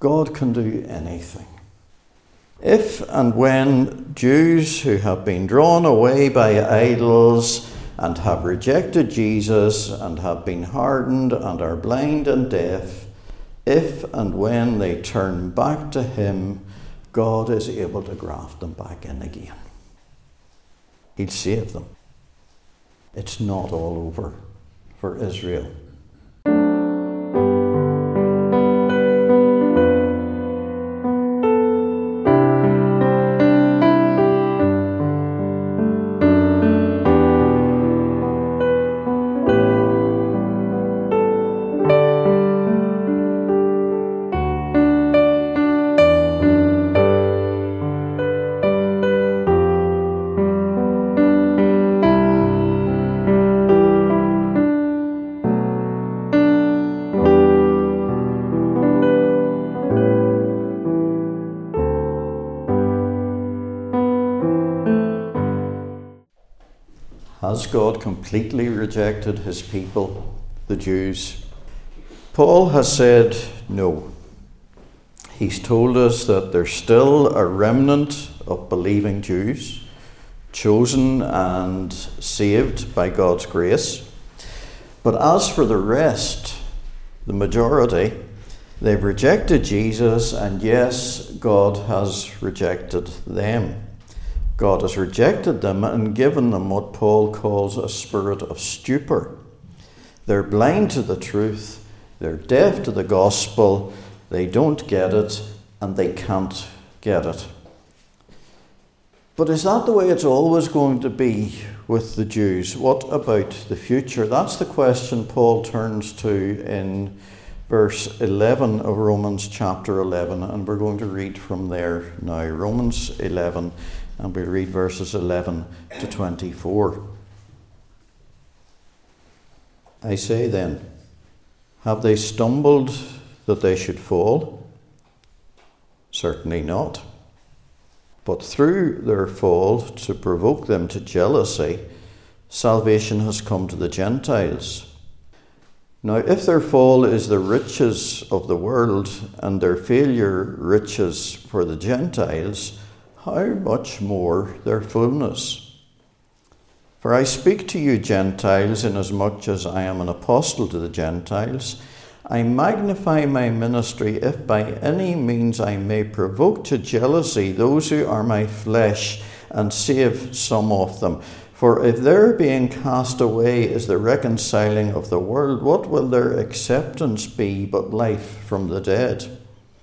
God can do anything. If and when Jews who have been drawn away by idols and have rejected Jesus and have been hardened and are blind and deaf, if and when they turn back to him, God is able to graft them back in again. He'll save them. It's not all over for Israel. Has God completely rejected his people, the Jews? Paul has said no. He's told us that there's still a remnant of believing Jews, chosen and saved by God's grace. But as for the rest, the majority, they've rejected Jesus, and yes, God has rejected them. God has rejected them and given them what Paul calls a spirit of stupor. They're blind to the truth, they're deaf to the gospel, they don't get it, and they can't get it. But is that the way it's always going to be with the Jews? What about the future? That's the question Paul turns to in verse 11 of Romans chapter 11, and we're going to read from there now. Romans 11, and we'll read verses 11 to 24. I say then, have they stumbled that they should fall? Certainly not. But through their fall, to provoke them to jealousy, salvation has come to the Gentiles. Now, if their fall is the riches of the world, and their failure riches for the Gentiles, how much more their fullness? For I speak to you Gentiles, inasmuch as I am an apostle to the Gentiles. I magnify my ministry, if by any means I may provoke to jealousy those who are my flesh, and save some of them. For if their being cast away is the reconciling of the world, what will their acceptance be but life from the dead?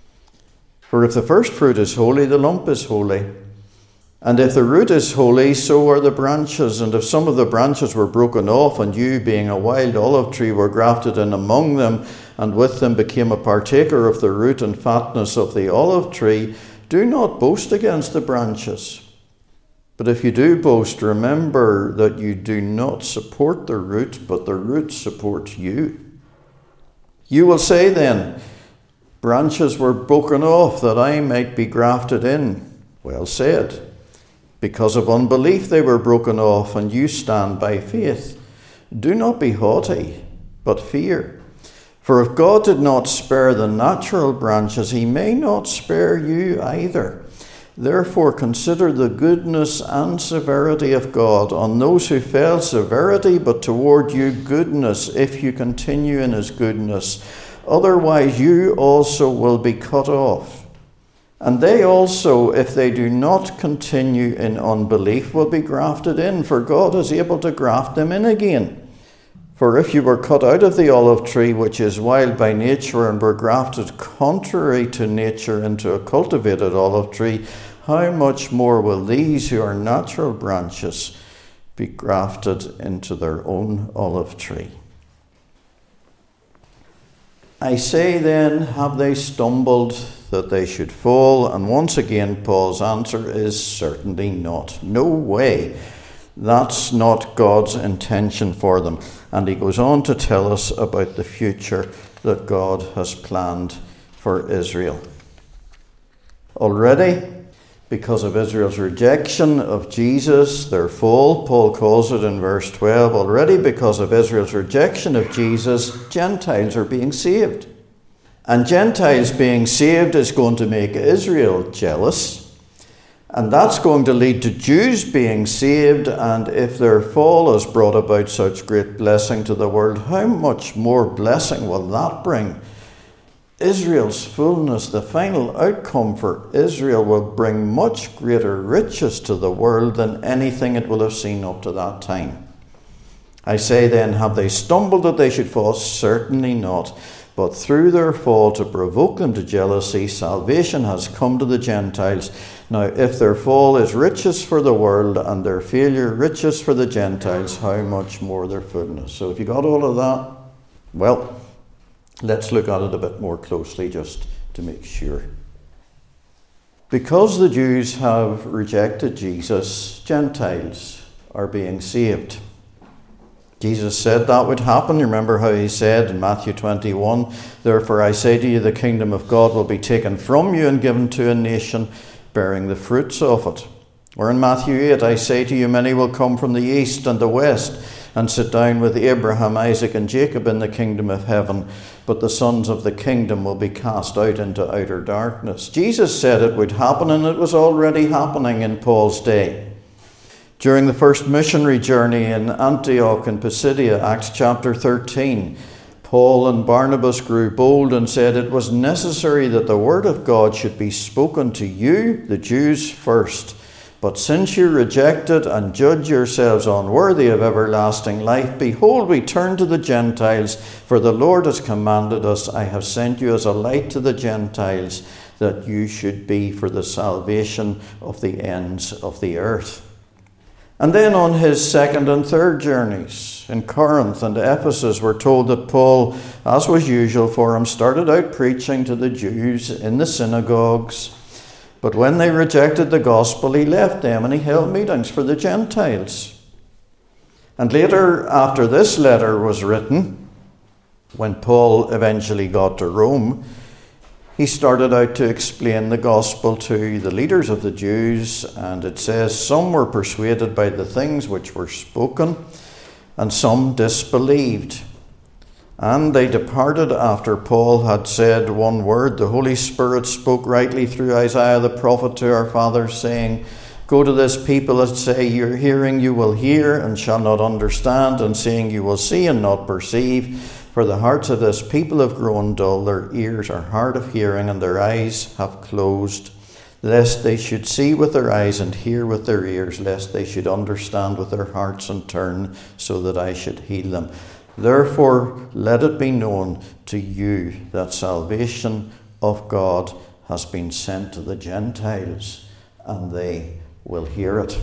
For if the first fruit is holy, the lump is holy. And if the root is holy, so are the branches. And if some of the branches were broken off, and you, being a wild olive tree, were grafted in among them, and with them became a partaker of the root and fatness of the olive tree, do not boast against the branches. But if you do boast, remember that you do not support the root, but the root supports you. You will say then, branches were broken off that I might be grafted in. Well said. Because of unbelief they were broken off, and you stand by faith. Do not be haughty, but fear. For if God did not spare the natural branches, he may not spare you either. Therefore consider the goodness and severity of God. On those who fell, severity, but toward you goodness, if you continue in his goodness. Otherwise you also will be cut off. And they also, if they do not continue in unbelief, will be grafted in, for God is able to graft them in again. For if you were cut out of the olive tree, which is wild by nature, and were grafted contrary to nature into a cultivated olive tree, how much more will these who are natural branches be grafted into their own olive tree? I say then, have they stumbled that they should fall? And once again, Paul's answer is certainly not. No way. That's not God's intention for them. And he goes on to tell us about the future that God has planned for Israel. Already, because of Israel's rejection of Jesus, their fall, Paul calls it in verse 12, already because of Israel's rejection of Jesus, Gentiles are being saved. And Gentiles being saved is going to make Israel jealous. And that's going to lead to Jews being saved. And if their fall has brought about such great blessing to the world, how much more blessing will that bring? Israel's fullness, the final outcome for Israel, will bring much greater riches to the world than anything it will have seen up to that time. I say then, have they stumbled that they should fall? Certainly not. But through their fall, to provoke them to jealousy, salvation has come to the Gentiles. Now, if their fall is riches for the world and their failure riches for the Gentiles, how much more their fullness? So if you got all of that, well, let's look at it a bit more closely just to make sure. Because the Jews have rejected Jesus, Gentiles are being saved. Jesus said that would happen. You remember how he said in Matthew 21, therefore I say to you, the kingdom of God will be taken from you and given to a nation bearing the fruits of it. Or in Matthew 8, I say to you, many will come from the east and the west and sit down with Abraham, Isaac and Jacob in the kingdom of heaven, but the sons of the kingdom will be cast out into outer darkness. Jesus said it would happen, and it was already happening in Paul's day. During the first missionary journey in Antioch and Pisidia, Acts chapter 13, Paul and Barnabas grew bold and said it was necessary that the word of God should be spoken to you, the Jews, first. But since you reject it and judge yourselves unworthy of everlasting life, behold, we turn to the Gentiles, for the Lord has commanded us, I have sent you as a light to the Gentiles, that you should be for the salvation of the ends of the earth. And then on his second and third journeys in Corinth and Ephesus, we're told that Paul, as was usual for him, started out preaching to the Jews in the synagogues. But when they rejected the gospel, he left them and he held meetings for the Gentiles. And later, after this letter was written, when Paul eventually got to Rome, he started out to explain the gospel to the leaders of the Jews, and it says some were persuaded by the things which were spoken, and some disbelieved. And they departed after Paul had said one word. The Holy Spirit spoke rightly through Isaiah the prophet to our fathers, saying, go to this people and say, you're hearing, you will hear and shall not understand, and seeing you will see and not perceive. For the hearts of this people have grown dull, their ears are hard of hearing, and their eyes have closed, lest they should see with their eyes and hear with their ears, lest they should understand with their hearts and turn, so that I should heal them. Therefore, let it be known to you that salvation of God has been sent to the Gentiles, and they will hear it.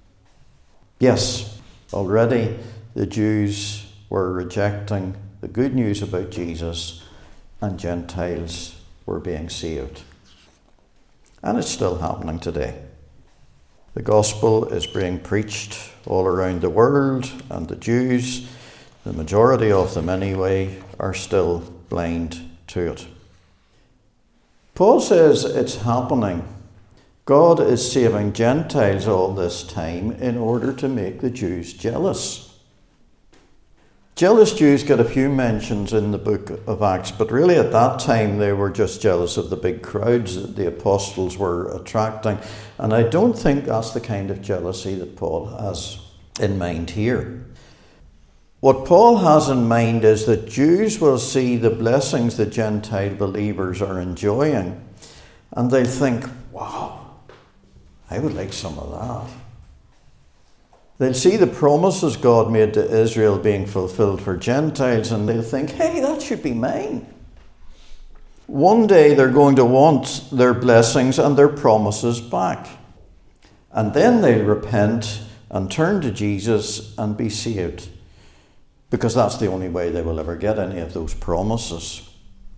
Yes, already the Jews were rejecting the good news about Jesus, and Gentiles were being saved. And it's still happening today. The gospel is being preached all around the world, and the Jews, the majority of them anyway, are still blind to it. Paul says it's happening. God is saving Gentiles all this time in order to make the Jews jealous. Jealous Jews get a few mentions in the book of Acts, but really at that time they were just jealous of the big crowds that the apostles were attracting. And I don't think that's the kind of jealousy that Paul has in mind here. What Paul has in mind is that Jews will see the blessings that Gentile believers are enjoying, and they'll think, wow, I would like some of that. They'll see the promises God made to Israel being fulfilled for Gentiles, and they'll think, hey, that should be mine. One day they're going to want their blessings and their promises back. And then they'll repent and turn to Jesus and be saved, because that's the only way they will ever get any of those promises.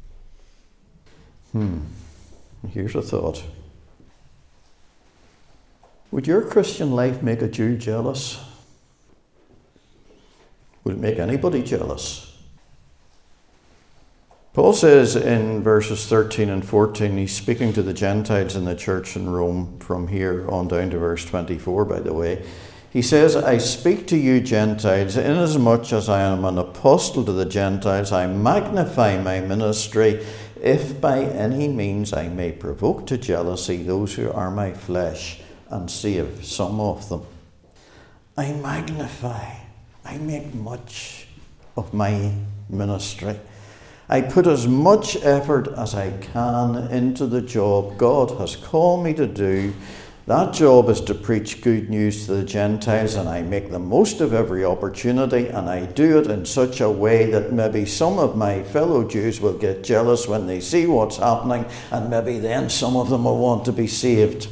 Here's a thought. Would your Christian life make a Jew jealous? Would it make anybody jealous? Paul says in verses 13 and 14, he's speaking to the Gentiles in the church in Rome, from here on down to verse 24, by the way. He says, I speak to you Gentiles, inasmuch as I am an apostle to the Gentiles, I magnify my ministry, if by any means I may provoke to jealousy those who are my flesh and save some of them. I magnify, I make much of my ministry. I put as much effort as I can into the job God has called me to do. That job is to preach good news to the Gentiles, and I make the most of every opportunity, and I do it in such a way that maybe some of my fellow Jews will get jealous when they see what's happening, and maybe then some of them will want to be saved.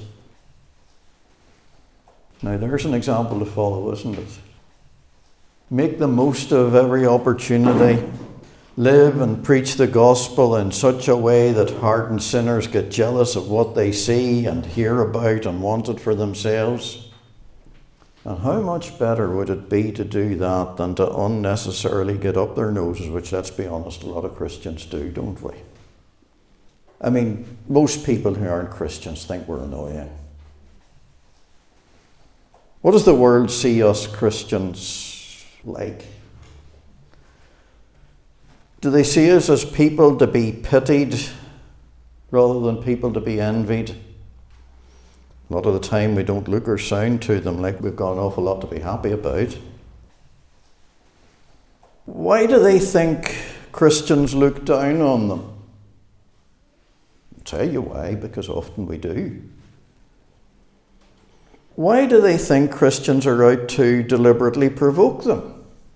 Now there's an example to follow, isn't it? Make the most of every opportunity. Live and preach the gospel in such a way that hardened sinners get jealous of what they see and hear about and want it for themselves. And how much better would it be to do that than to unnecessarily get up their noses, which, let's be honest, a lot of Christians do, don't we? I mean, most people who aren't Christians think we're annoying. What does the world see us Christians like? Do they see us as people to be pitied rather than people to be envied? A lot of the time we don't look or sound to them like we've got an awful lot to be happy about. Why do they think Christians look down on them? I'll tell you why, because often we do. Why do they think Christians are out to deliberately provoke them?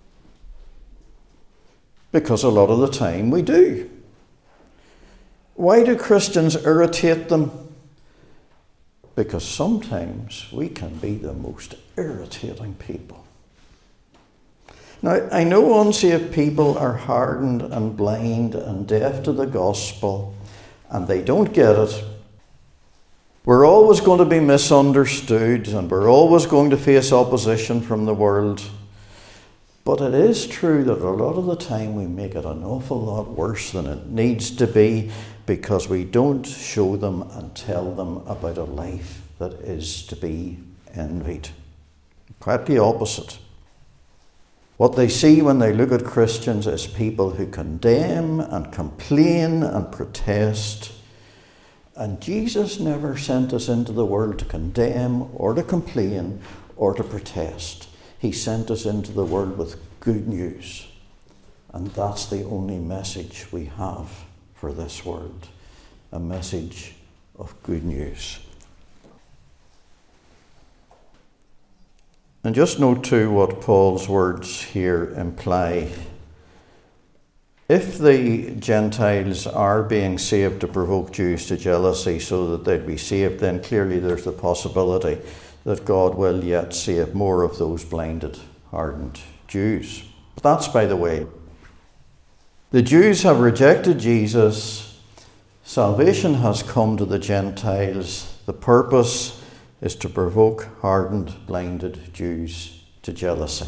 Because a lot of the time we do. Why do Christians irritate them? Because sometimes we can be the most irritating people. Now, I know unsaved people are hardened and blind and deaf to the gospel, and they don't get it. We're always going to be misunderstood, and we're always going to face opposition from the world. But it is true that a lot of the time we make it an awful lot worse than it needs to be, because we don't show them and tell them about a life that is to be envied. Quite the opposite. What they see when they look at Christians is people who condemn and complain and protest. And Jesus never sent us into the world to condemn or to complain or to protest. He sent us into the world with good news. And that's the only message we have for this world. A message of good news. And just note too what Paul's words here imply. If the Gentiles are being saved to provoke Jews to jealousy so that they'd be saved, then clearly there's the possibility that God will yet save more of those blinded, hardened Jews. But that's by the way. The Jews have rejected Jesus. Salvation has come to the Gentiles. The purpose is to provoke hardened, blinded Jews to jealousy.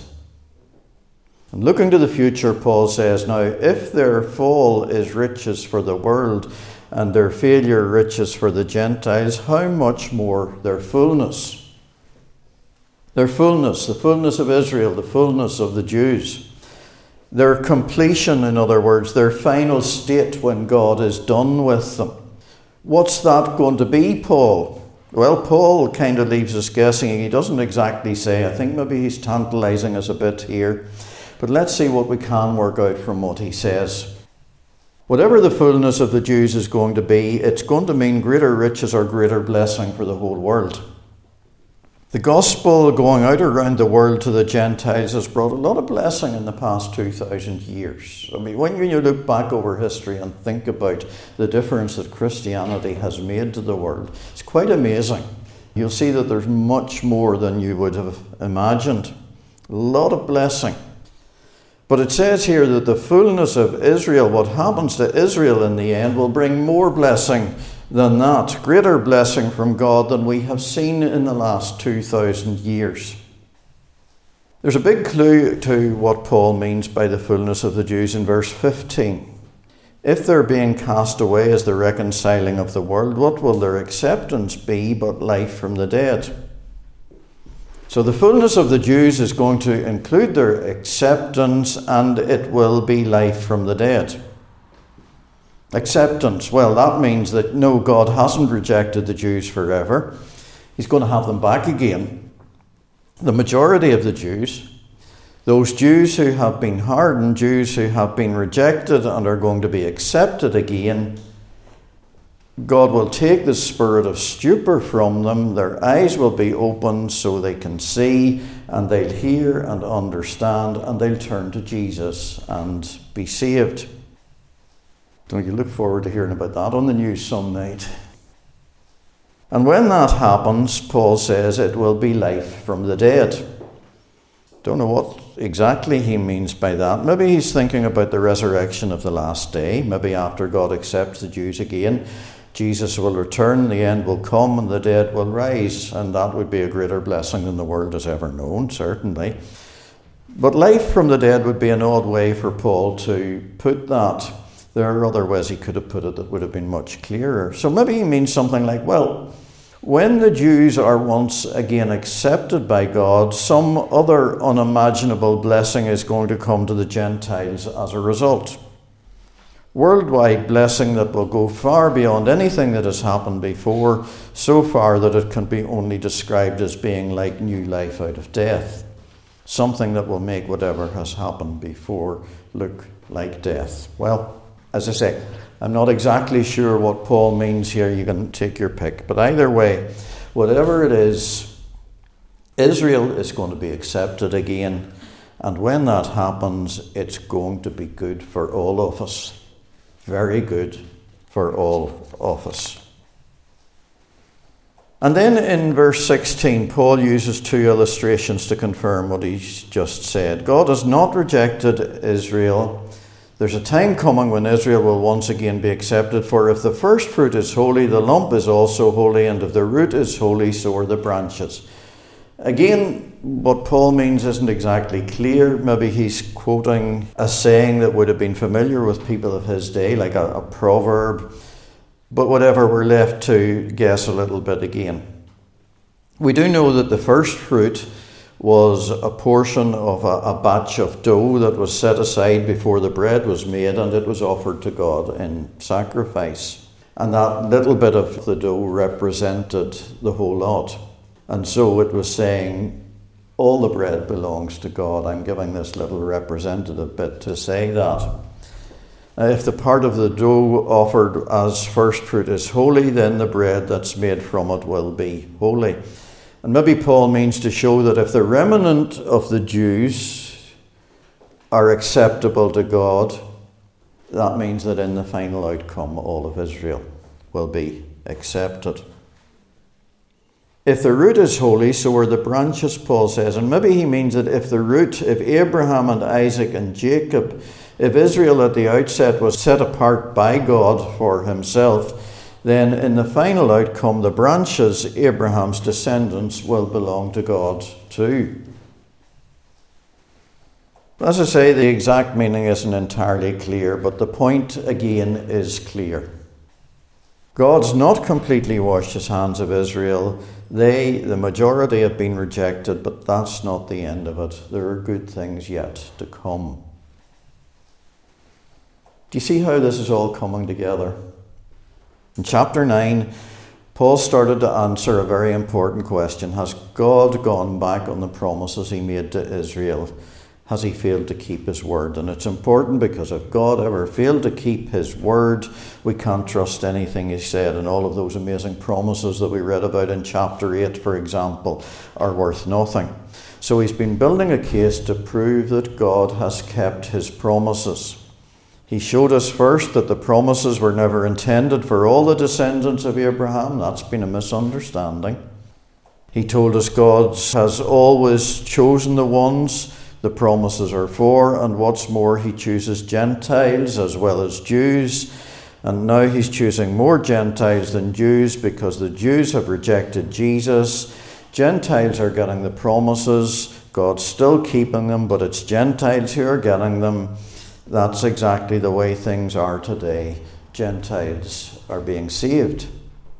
And looking to the future, Paul says, now, if their fall is riches for the world and their failure riches for the Gentiles, how much more their fullness? Their fullness, the fullness of Israel, the fullness of the Jews. Their completion, in other words, their final state when God is done with them. What's that going to be, Paul? Well, Paul kind of leaves us guessing. He doesn't exactly say. I think maybe he's tantalizing us a bit here. But let's see what we can work out from what he says. Whatever the fullness of the Jews is going to be, it's going to mean greater riches or greater blessing for the whole world. The gospel going out around the world to the Gentiles has brought a lot of blessing in the past 2,000 years. I mean, when you look back over history and think about the difference that Christianity has made to the world, it's quite amazing. You'll see that there's much more than you would have imagined. A lot of blessing. But it says here that the fullness of Israel, what happens to Israel in the end, will bring more blessing than that, greater blessing from God than we have seen in the last 2,000 years. There's a big clue to what Paul means by the fullness of the Jews in verse 15. If they're being cast away as the reconciling of the world, what will their acceptance be but life from the dead? So the fullness of the Jews is going to include their acceptance, and it will be life from the dead. Acceptance, well, that means that no, God hasn't rejected the Jews forever. He's going to have them back again. The majority of the Jews, those Jews who have been hardened, Jews who have been rejected and are going to be accepted again, God will take the spirit of stupor from them. Their eyes will be opened so they can see, and they'll hear and understand, and they'll turn to Jesus and be saved. Don't you look forward to hearing about that on the news some night? And when that happens, Paul says it will be life from the dead. Don't know what exactly he means by that. Maybe he's thinking about the resurrection of the last day. Maybe after God accepts the Jews again, Jesus will return, the end will come, and the dead will rise. And that would be a greater blessing than the world has ever known, certainly. But life from the dead would be an odd way for Paul to put that. There are other ways he could have put it that would have been much clearer. So maybe he means something like, well, when the Jews are once again accepted by God, some other unimaginable blessing is going to come to the Gentiles as a result. Worldwide blessing that will go far beyond anything that has happened before, so far that it can be only described as being like new life out of death. Something that will make whatever has happened before look like death. Well, as I say, I'm not exactly sure what Paul means here. You can take your pick. But either way, whatever it is, Israel is going to be accepted again. And when that happens, it's going to be good for all of us. Very good for all of us. And then in verse 16, Paul uses two illustrations to confirm what he's just said. God has not rejected Israel. There's a time coming when Israel will once again be accepted. For if the first fruit is holy, the lump is also holy, and if the root is holy, so are the branches. Again, what Paul means isn't exactly clear. Maybe he's quoting a saying that would have been familiar with people of his day, like a proverb. But whatever, we're left to guess a little bit again. We do know that the first fruit was a portion of a batch of dough that was set aside before the bread was made, and it was offered to God in sacrifice. And that little bit of the dough represented the whole lot. And so it was saying, all the bread belongs to God. I'm giving this little representative bit to say that. If the part of the dough offered as first fruit is holy, then the bread that's made from it will be holy. And maybe Paul means to show that if the remnant of the Jews are acceptable to God, that means that in the final outcome, all of Israel will be accepted. If the root is holy, so are the branches, Paul says. And maybe he means that if Abraham and Isaac and Jacob, if Israel at the outset was set apart by God for himself, then in the final outcome, the branches, Abraham's descendants, will belong to God too. As I say, the exact meaning isn't entirely clear, but the point again is clear. God's not completely washed his hands of Israel. The majority, have been rejected, but that's not the end of it. There are good things yet to come. Do you see how this is all coming together? In chapter 9, Paul started to answer a very important question. Has God gone back on the promises he made to Israel? Has he failed to keep his word? And it's important because if God ever failed to keep his word, we can't trust anything he said. And all of those amazing promises that we read about in chapter 8, for example, are worth nothing. So he's been building a case to prove that God has kept his promises. He showed us first that the promises were never intended for all the descendants of Abraham. That's been a misunderstanding. He told us God has always chosen the ones the promises are for, and what's more, he chooses Gentiles as well as Jews, and now he's choosing more Gentiles than Jews because the Jews have rejected Jesus. Gentiles are getting the promises, God's still keeping them, but it's Gentiles who are getting them. That's exactly the way things are today. Gentiles are being saved.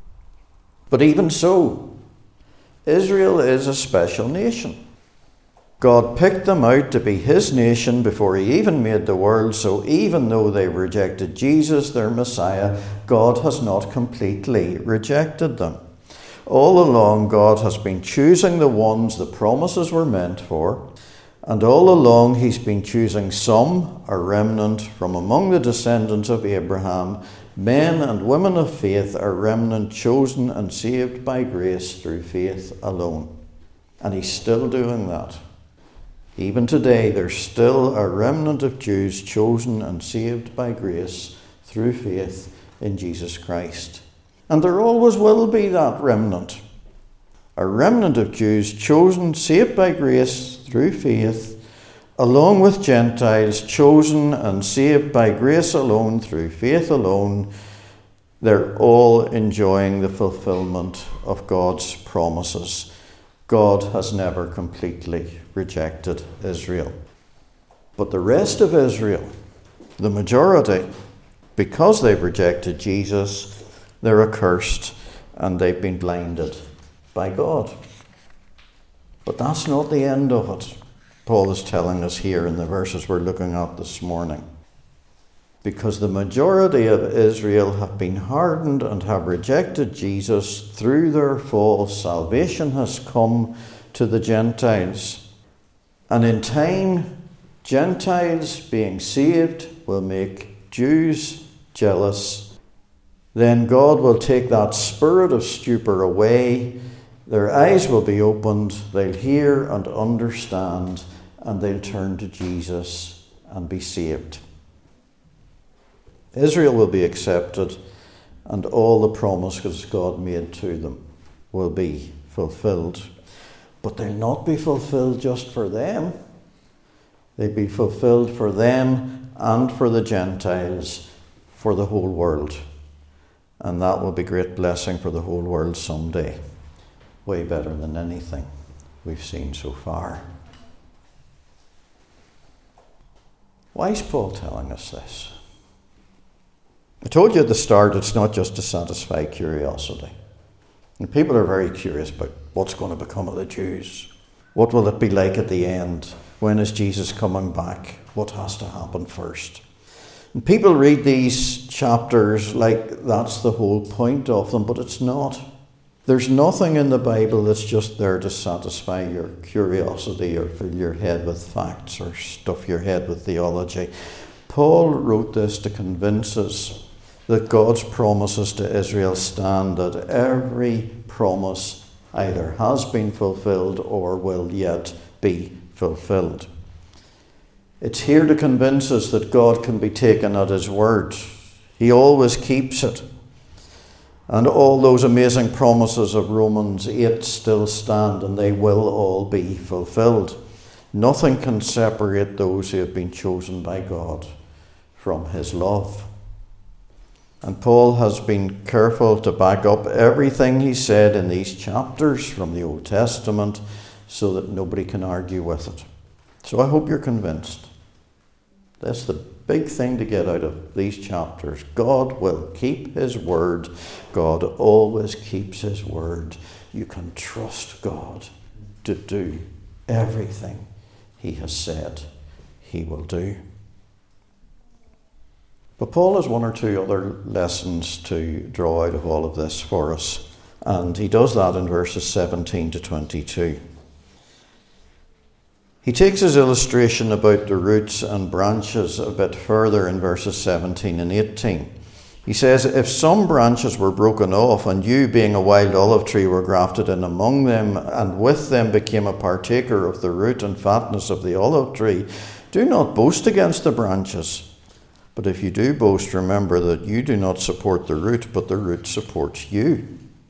But even so, Israel is a special nation. God picked them out to be his nation before he even made the world, so even though they rejected Jesus, their Messiah, God has not completely rejected them. All along, God has been choosing the ones the promises were meant for, and all along he's been choosing some, a remnant, from among the descendants of Abraham, men and women of faith, a remnant chosen and saved by grace through faith alone. And he's still doing that. Even today, there's still a remnant of Jews chosen and saved by grace through faith in Jesus Christ. And there always will be that remnant. A remnant of Jews chosen, saved by grace through faith, along with Gentiles chosen and saved by grace alone through faith alone. They're all enjoying the fulfillment of God's promises. God has never completely rejected Israel. But the rest of Israel, the majority, because they've rejected Jesus, they're accursed and they've been blinded by God. But that's not the end of it, Paul is telling us here in the verses we're looking at this morning. Because the majority of Israel have been hardened and have rejected Jesus, through their fall, salvation has come to the Gentiles. And in time, Gentiles being saved will make Jews jealous. Then God will take that spirit of stupor away. Their eyes will be opened. They'll hear and understand, and they'll turn to Jesus and be saved. Israel will be accepted, and all the promises God made to them will be fulfilled. But they'll not be fulfilled just for them. They'll be fulfilled for them and for the Gentiles, for the whole world. And that will be great blessing for the whole world someday. Way better than anything we've seen so far. Why is Paul telling us this? I told you at the start, it's not just to satisfy curiosity. And people are very curious about what's going to become of the Jews. What will it be like at the end? When is Jesus coming back? What has to happen first? And people read these chapters like that's the whole point of them, but it's not. There's nothing in the Bible that's just there to satisfy your curiosity or fill your head with facts or stuff your head with theology. Paul wrote this to convince us that God's promises to Israel stand, that every promise either has been fulfilled or will yet be fulfilled. It's here to convince us that God can be taken at his word. He always keeps it. And all those amazing promises of Romans 8 still stand, and they will all be fulfilled. Nothing can separate those who have been chosen by God from his love. And Paul has been careful to back up everything he said in these chapters from the Old Testament so that nobody can argue with it. So I hope you're convinced. That's the big thing to get out of these chapters. God will keep his word. God always keeps his word. You can trust God to do everything he has said he will do. But Paul has one or two other lessons to draw out of all of this for us. And he does that in verses 17 to 22. He takes his illustration about the roots and branches a bit further in verses 17 and 18. He says, if some branches were broken off, and you, being a wild olive tree, were grafted in among them, and with them became a partaker of the root and fatness of the olive tree, do not boast against the branches. But if you do boast, remember that you do not support the root, but the root supports you.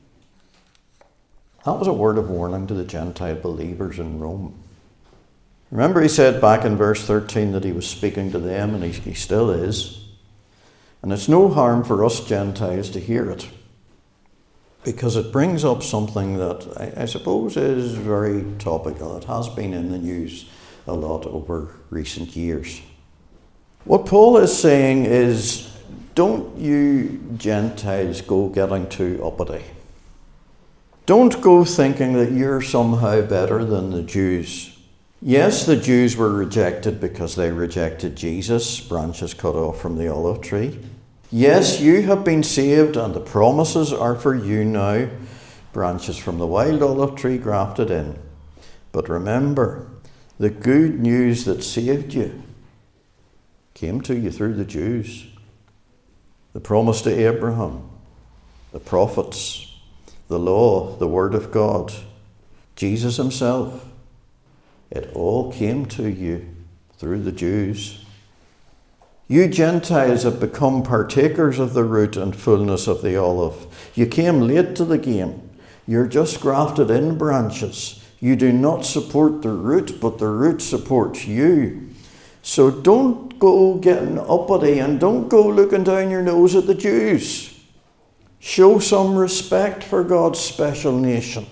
That was a word of warning to the Gentile believers in Rome. Remember, he said back in verse 13 that he was speaking to them, and he still is. And it's no harm for us Gentiles to hear it, because it brings up something that I suppose is very topical. It has been in the news a lot over recent years. What Paul is saying is, don't you Gentiles go getting too uppity. Don't go thinking that you're somehow better than the Jews. Yes, the Jews were rejected because they rejected Jesus, branches cut off from the olive tree. Yes, you have been saved and the promises are for you now, branches from the wild olive tree grafted in. But remember, the good news that saved you came to you through the Jews. The promise to Abraham, the prophets, the law, the word of God, Jesus himself. It all came to you through the Jews. You Gentiles have become partakers of the root and fullness of the olive. You came late to the game. You're just grafted in branches. You do not support the root, but the root supports you. So don't go getting uppity and don't go looking down your nose at the Jews. Show some respect for God's special nation.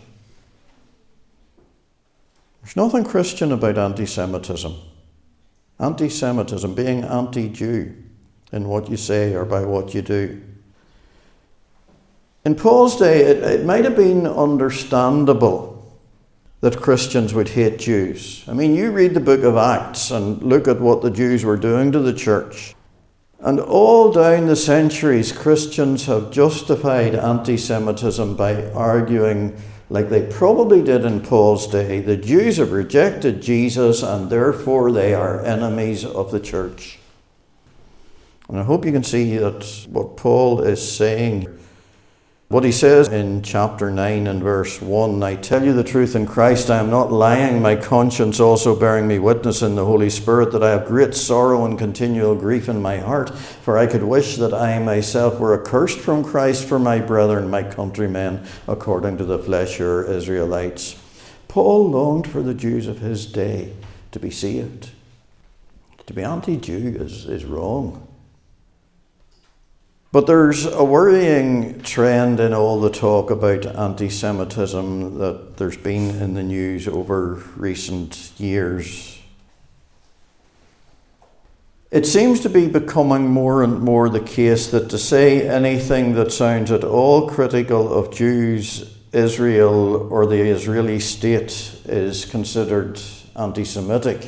There's nothing Christian about anti-Semitism. Anti-Semitism, being anti-Jew in what you say or by what you do. In Paul's day, it might have been understandable that Christians would hate Jews. I mean, you read the book of Acts and look at what the Jews were doing to the church. And all down the centuries, Christians have justified anti-Semitism by arguing, like they probably did in Paul's day, the Jews have rejected Jesus and therefore they are enemies of the church. And I hope you can see that what Paul is saying, what he says in chapter 9 and verse 1, I tell you the truth in Christ, I am not lying, my conscience also bearing me witness in the Holy Spirit that I have great sorrow and continual grief in my heart, for I could wish that I myself were accursed from Christ for my brethren, my countrymen, according to the flesh, your Israelites. Paul longed for the Jews of his day to be saved. To be anti-Jew is wrong. But there's a worrying trend in all the talk about anti-Semitism that there's been in the news over recent years. It seems to be becoming more and more the case that to say anything that sounds at all critical of Jews, Israel, or the Israeli state is considered anti-Semitic.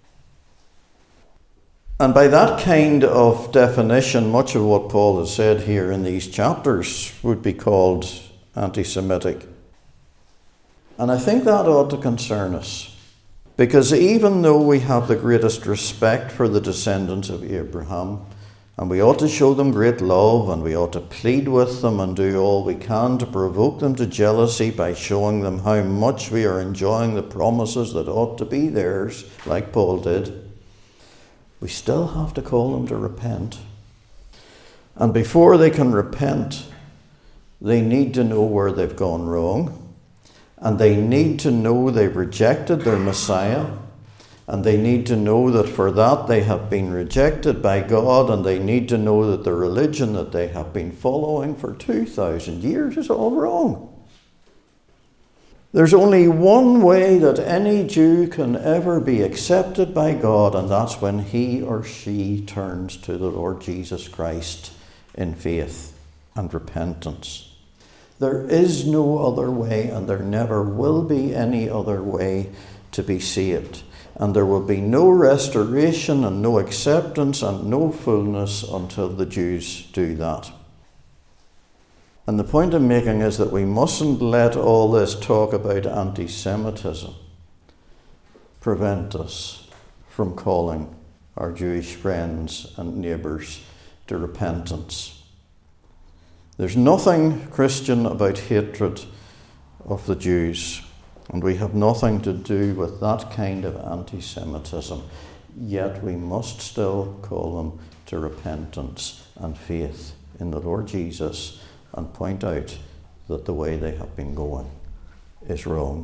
And by that kind of definition, much of what Paul has said here in these chapters would be called anti-Semitic. And I think that ought to concern us. Because even though we have the greatest respect for the descendants of Abraham, and we ought to show them great love, and we ought to plead with them and do all we can to provoke them to jealousy by showing them how much we are enjoying the promises that ought to be theirs, like Paul did, we still have to call them to repent. And before they can repent, they need to know where they've gone wrong. And they need to know they've rejected their Messiah. And they need to know that for that they have been rejected by God. And they need to know that the religion that they have been following for 2,000 years is all wrong. There's only one way that any Jew can ever be accepted by God, and that's when he or she turns to the Lord Jesus Christ in faith and repentance. There is no other way, and there never will be any other way to be saved. And there will be no restoration and no acceptance and no fullness until the Jews do that. And the point I'm making is that we mustn't let all this talk about anti-Semitism prevent us from calling our Jewish friends and neighbours to repentance. There's nothing Christian about hatred of the Jews, and we have nothing to do with that kind of anti-Semitism, yet we must still call them to repentance and faith in the Lord Jesus, and point out that the way they have been going is wrong.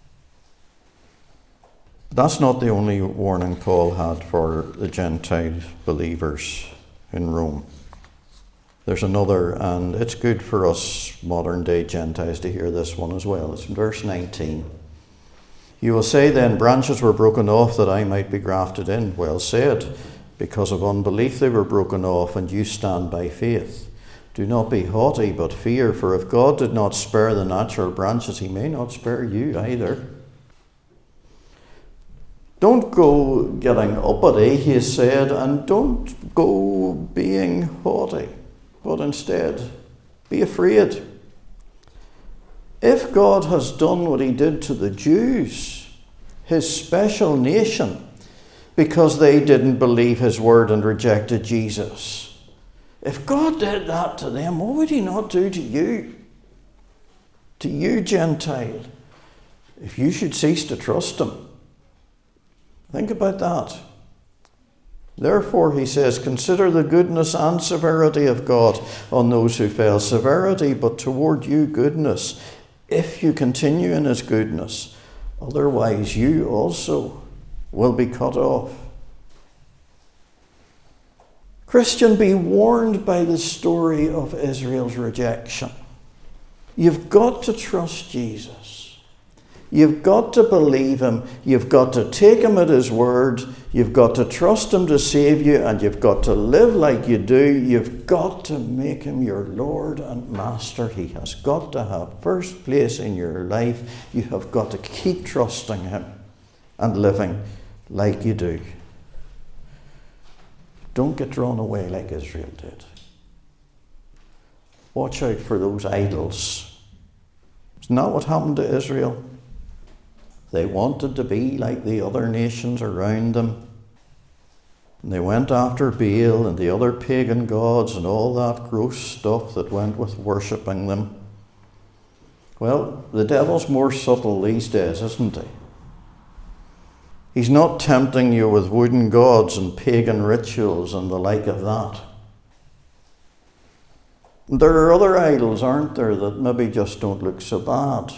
That's not the only warning Paul had for the Gentile believers in Rome. There's another, and it's good for us modern day Gentiles to hear this one as well. It's in verse 19. You will say then, branches were broken off that I might be grafted in. Well said. Because of unbelief they were broken off, and you stand by faith. Do not be haughty, but fear, for if God did not spare the natural branches, he may not spare you either. Don't go getting uppity, he said, and don't go being haughty, but instead be afraid. If God has done what he did to the Jews, his special nation, because they didn't believe his word and rejected Jesus, if God did that to them, what would he not do to you? To you, Gentile, if you should cease to trust him. Think about that. Therefore, he says, consider the goodness and severity of God on those who fail. Severity, but toward you goodness, if you continue in his goodness. Otherwise, you also will be cut off. Christian, be warned by the story of Israel's rejection. You've got to trust Jesus. You've got to believe him. You've got to take him at his word. You've got to trust him to save you, and you've got to live like you do. You've got to make him your Lord and Master. He has got to have first place in your life. You have got to keep trusting him and living like you do. Don't get drawn away like Israel did. Watch out for those idols. It's not what happened to Israel. They wanted to be like the other nations around them. And they went after Baal and the other pagan gods and all that gross stuff that went with worshipping them. Well, the devil's more subtle these days, isn't he? He's not tempting you with wooden gods and pagan rituals and the like of that. There are other idols, aren't there, that maybe just don't look so bad.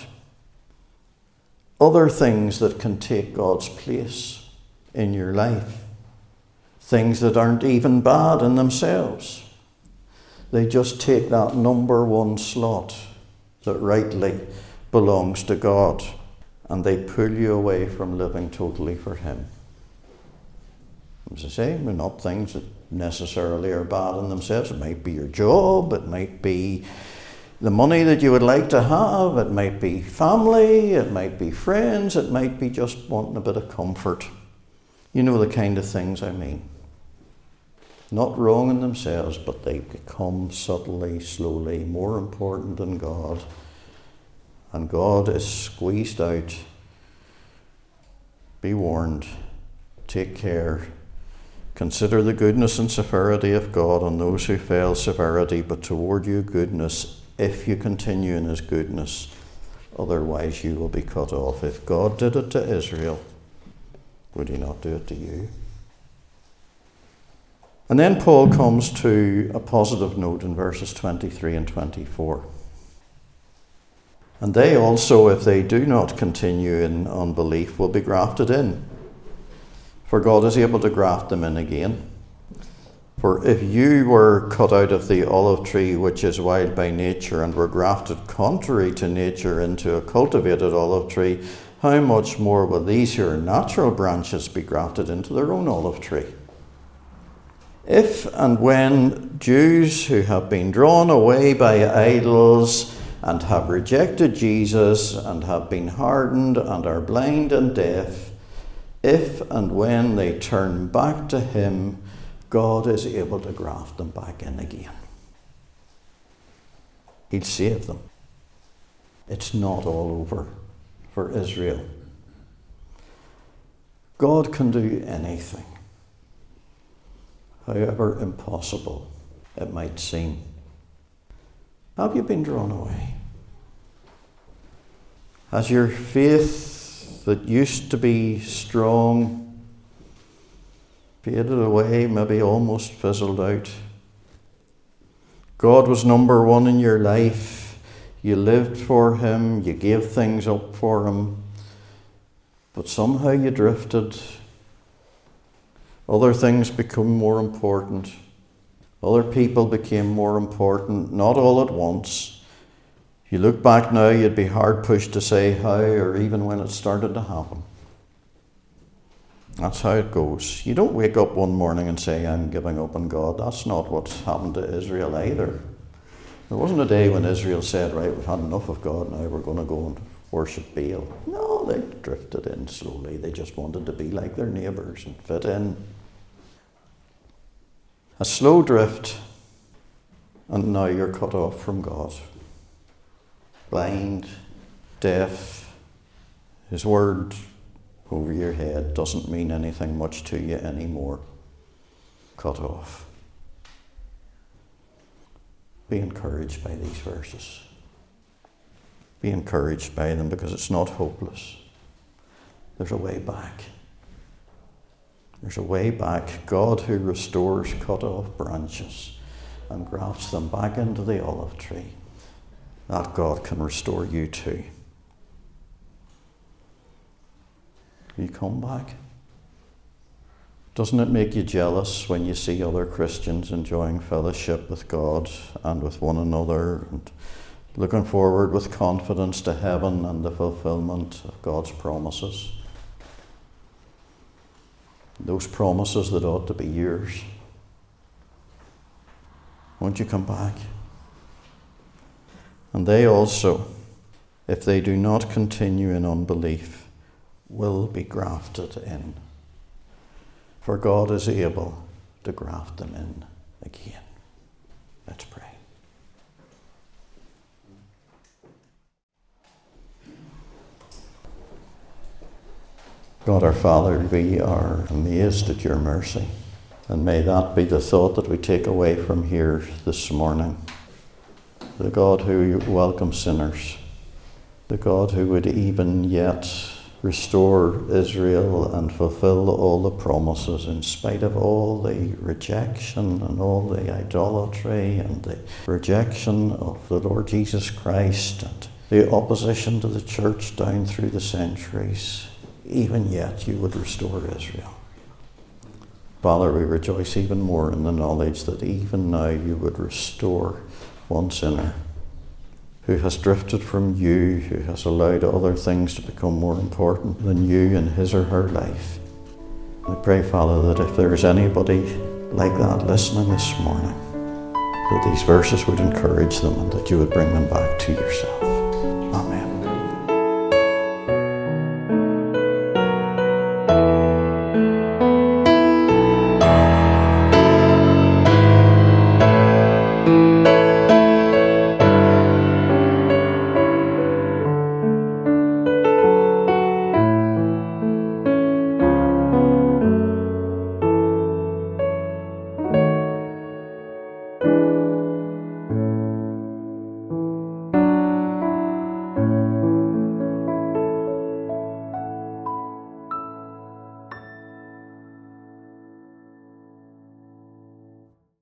Other things that can take God's place in your life. Things that aren't even bad in themselves. They just take that number one slot that rightly belongs to God, and they pull you away from living totally for him. As I say, they're not things that necessarily are bad in themselves. It might be your job, it might be the money that you would like to have, it might be family, it might be friends, it might be just wanting a bit of comfort. You know the kind of things I mean. Not wrong in themselves, but they become subtly, slowly more important than God. And God is squeezed out. Be warned. Take care. Consider the goodness and severity of God on those who fail. Severity, but toward you goodness, if you continue in his goodness. Otherwise you will be cut off. If God did it to Israel, would he not do it to you? And then Paul comes to a positive note in verses 23 and 24. And they also, if they do not continue in unbelief, will be grafted in. For God is able to graft them in again. For if you were cut out of the olive tree, which is wild by nature, and were grafted contrary to nature into a cultivated olive tree, how much more will these who are natural branches be grafted into their own olive tree? If and when Jews who have been drawn away by idols and have rejected Jesus and have been hardened and are blind and deaf, if and when they turn back to him, God is able to graft them back in again. He'll save them. It's not all over for Israel. God can do anything, however impossible it might seem. Have you been drawn away? Has your faith that used to be strong faded away, maybe almost fizzled out? God was number one in your life. You lived for him. You gave things up for him. But somehow you drifted. Other things become more important. Other people became more important, not all at once. You look back now, you'd be hard pushed to say how or even when it started to happen. That's how it goes. You don't wake up one morning and say, I'm giving up on God. That's not what happened to Israel either. There wasn't a day when Israel said, right, we've had enough of God now, we're going to go and worship Baal. No, they drifted in slowly. They just wanted to be like their neighbours and fit in. A slow drift, and now you're cut off from God. Blind, deaf, His word over your head doesn't mean anything much to you anymore. Cut off. Be encouraged by these verses. Be encouraged by them, because it's not hopeless. There's a way back. There's a way back. God who restores cut off branches and grafts them back into the olive tree. That God can restore you too. You come back. Doesn't it make you jealous when you see other Christians enjoying fellowship with God and with one another, and looking forward with confidence to heaven and the fulfillment of God's promises? Those promises that ought to be yours. Won't you come back? And they also, if they do not continue in unbelief, will be grafted in. For God is able to graft them in again. Let's pray. God our Father, we are amazed at your mercy. And may that be the thought that we take away from here this morning. The God who welcomes sinners. The God who would even yet restore Israel and fulfill all the promises in spite of all the rejection and all the idolatry and the rejection of the Lord Jesus Christ and the opposition to the church down through the centuries. Even yet you would restore Israel. Father, we rejoice even more in the knowledge that even now you would restore one sinner who has drifted from you, who has allowed other things to become more important than you in his or her life. I pray, Father, that if there is anybody like that listening this morning, that these verses would encourage them and that you would bring them back to yourself.